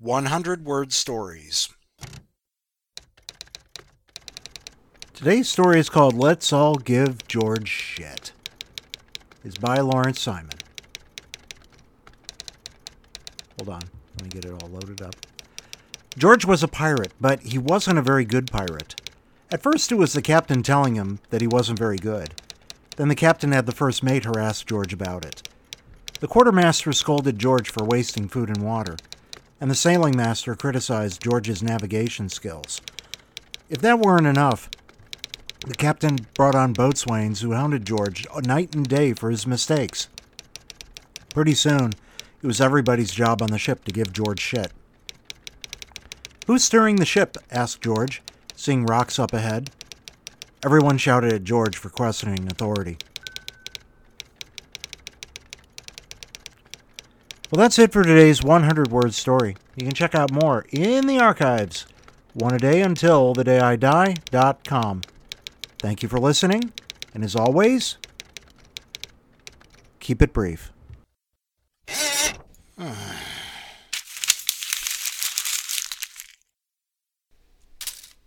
100-word stories. Today's story is called Let's All Give George Shit. It's by Lawrence Simon. Hold on, let me get it all loaded up. George was a pirate, but he wasn't a very good pirate. At first it was the captain telling him that he wasn't very good. Then the captain had the first mate harass George about it. The quartermaster scolded George for wasting food and water, and the sailing master criticized George's navigation skills. If that weren't enough, the captain brought on boatswains who hounded George night and day for his mistakes. Pretty soon, it was everybody's job on the ship to give George shit. "Who's steering the ship?" asked George, seeing rocks up ahead. Everyone shouted at George for questioning authority. Well, that's it for today's 100-word story. You can check out more in the archives. oneadayuntilthedayidie.com. Thank you for listening, and as always, keep it brief.